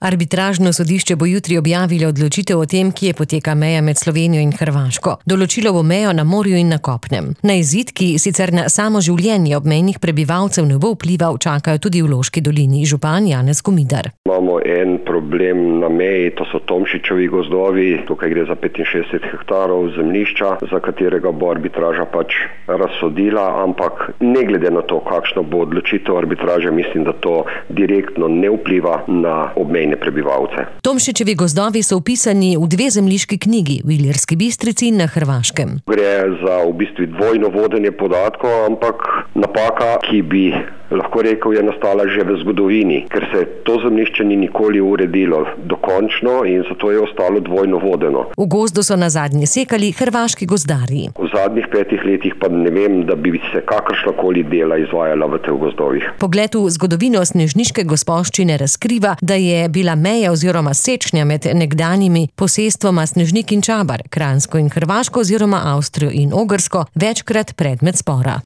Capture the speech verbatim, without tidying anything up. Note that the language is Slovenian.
Arbitražno sodišče bo jutri objavilo odločitev o tem, kje poteka meja med Slovenijo in Hrvaško. Določilo bo mejo na morju in na kopnem. Na izid, ki sicer na samo življenje obmejnih prebivalcev ne bo vplival, čakajo tudi v Loški dolini. Župan Janez Komidar. Imamo en problem na meji, to so Tomšičevi gozdovi. Tukaj gre za petinšestdeset hektarov zemljišča, za katerega bo arbitraža pač razsodila, ampak ne glede na to, kakšno bo odločitev arbitraže, mislim, da to direktno ne vpliva na obmejne prebivalce. Tomšičevi gozdovi so vpisani v dve zemljiški knjigi, v Ilirski Bistrici in na Hrvaškem. Gre za v bistvu dvojno vodenje podatkov, ampak napaka, ki bi lahko rekel, je nastala že v zgodovini, ker se to zemljišče ni nikoli uredilo dokončno in zato je ostalo dvojno vodeno. V gozdu so na zadnje sekali hrvaški gozdarji. V zadnjih petih letih pa ne vem, da bi se kakršnakoli dela izvajala v teh gozdovih. Pogled v zgodovino snežniške gospoščine razkriva, da je bila meja oziroma sečnja med nekdanjimi posestvoma Snežnik in Čabar, Kranjsko in Hrvaško oziroma Avstrijo in Ogrsko večkrat predmet spora.